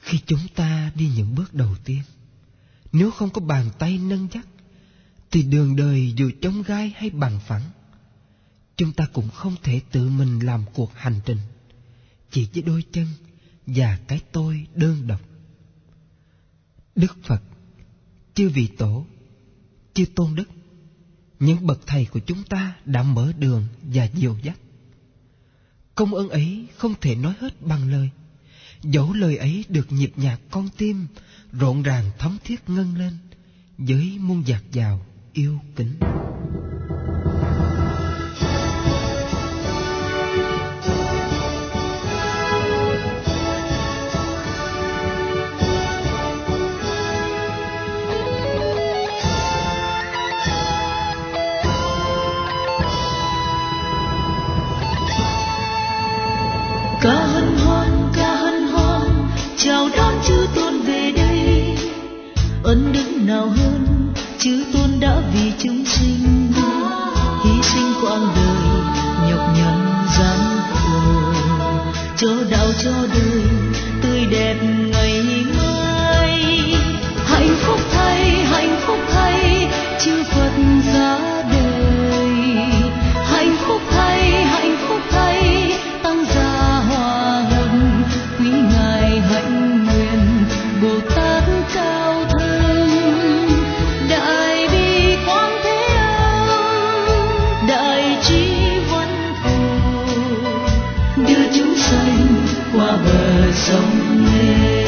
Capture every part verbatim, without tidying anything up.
Khi chúng ta đi những bước đầu tiên, nếu không có bàn tay nâng dắt, thì đường đời dù chông gai hay bằng phẳng, chúng ta cũng không thể tự mình làm cuộc hành trình chỉ với đôi chân và cái tôi đơn độc. Đức Phật, chư vị tổ, chư tôn đức, những bậc thầy của chúng ta đã mở đường và dìu dắt. Công ơn ấy không thể nói hết bằng lời, dẫu lời ấy được nhịp nhạc con tim rộn ràng thấm thiết ngân lên với muôn dạt dào yêu kính. Ca hân hoan, ca hân hoan, chào đón chư tôn về đây. Ân đức nào hơn, chư tôn đã vì chúng sinh hy sinh quãng đời nhọc nhằn gian khổ, cho đạo cho đời tươi đẹp ngày mai. Hạnh phúc thay, hạnh phúc thay, chư Phật ra đời. Hạnh phúc thay, hạnh phúc thay, tăng gia hòa hân, quý ngài hạnh nguyện Bồ Tát cao thâm. Đại bi quang thế âm, đại trí văn thù, đưa chúng sanh qua bờ sông lên.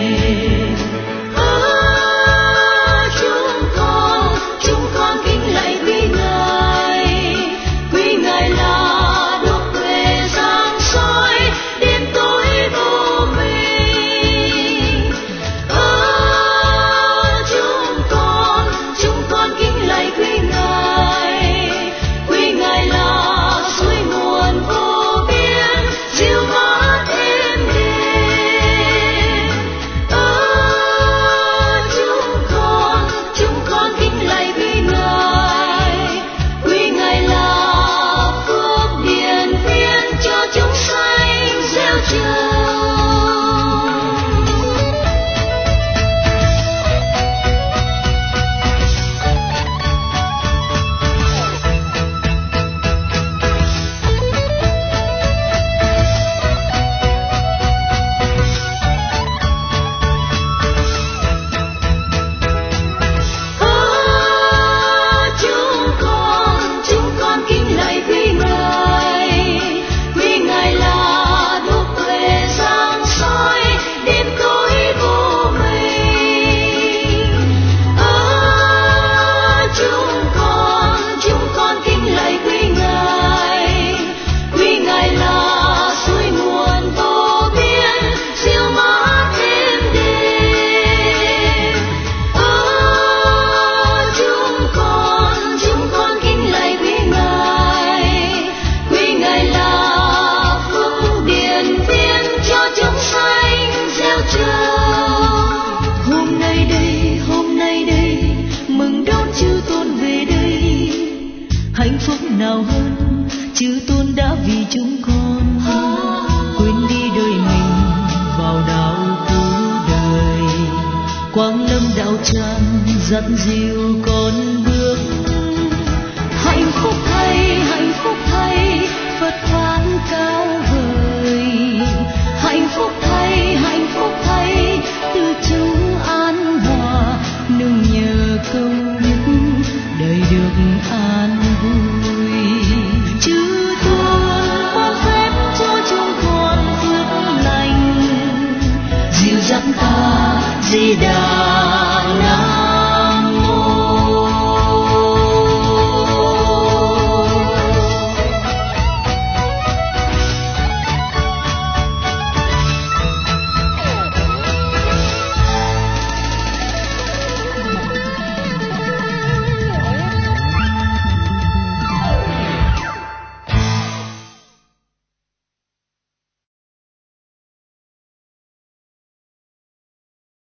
Hạnh phúc nào hơn, chư tôn đã vì chúng con quên đi đời mình vào đạo cứu đời. Quang lâm đạo tràng dắt dìu con